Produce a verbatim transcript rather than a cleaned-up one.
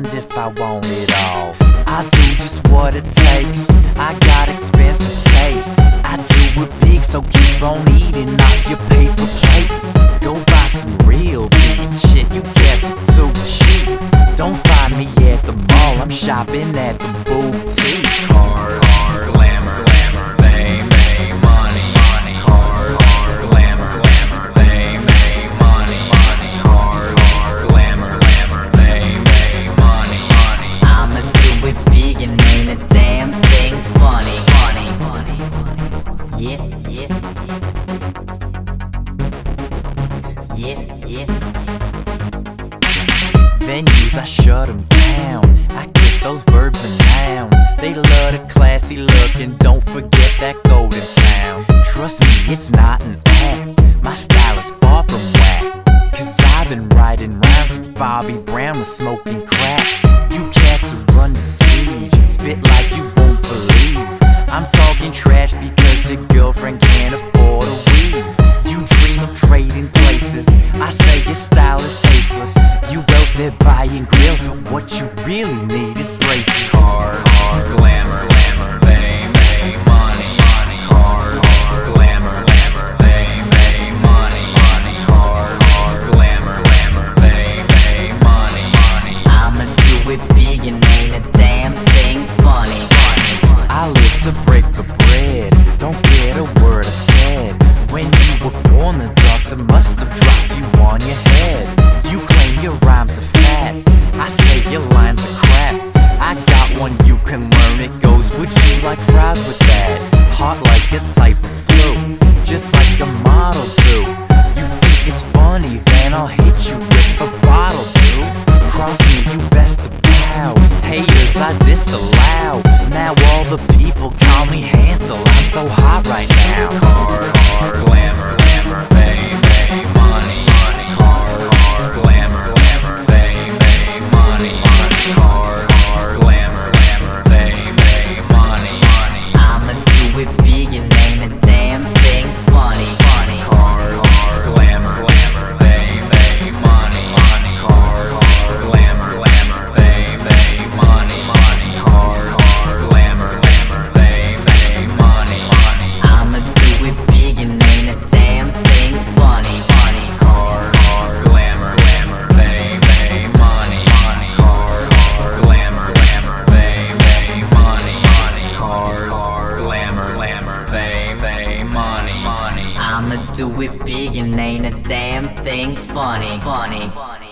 damned if I want it all. I do just what it takes, I got expensive taste. I do it big, so keep on eating off your paper plates. Go buy some real beats, shit you get it too cheap. Don't find me at the mall, I'm shopping at the boutiques. Cars are glamour, glamour, they make money, money. Cars are glamour, glamour, they make money, money. Cars are glamour, glamour, they make money, money. I'ma do it big and ain't a damn thing funny, funny, funny. Yeah, yeah, yeah, yeah. Venues, I shut them down, I get those verbs and nouns. They love the classy look and don't forget that golden sound. Trust me, it's not an act, my style is far from whack. Cause I've been riding round since Bobby Brown was smoking crack. You cats who run the siege, spit like you won't believe. I'm talking trash because your girlfriend can't afford a weave. You dream of trading places, I say your style is tasteless. You out there buying grills, but what you really need is braces. Cars are glamour, glamour, they make money, money. Cars are glamour, glamour, they make money, money. Cars are glamour, glamour, they make money, money. I'ma do it big and ain't a damn thing funny, funny. I live to break the bread, don't get a word I said. When you were born, the doctor must have dropped you on your head. You claim your rhymes are fat, I say your lines are crap. I got one you can learn, it goes, would you like fries with that? Hot like a type of flu, just like a model do. You think it's funny, then I'll hit you with a bottle, dude. Cross me, you best to bow, haters I disallow. Now all the people call me Hansel, I'm so hot right now. Cars are glamour, glamour, they make money, money. Cars are glamour, glamour, they make money, money. Cars are glamour, glamour, they make money, money. I'ma do it big and ain't a damn thing funny, funny. Cars are glamour, glamour, they make money, money. Cars are glamour, glamour, they make money, money. Cars are glamour, glamour, they make money, money. I'ma do it big and ain't a damn thing funny, funny. Cars are glamour, glamour, they make money, money. Cars are glamour, glamour, they make money, money. Cars are glamour, glamour, they make money, money. I'ma do it big and ain't a damn thing funny, funny, funny.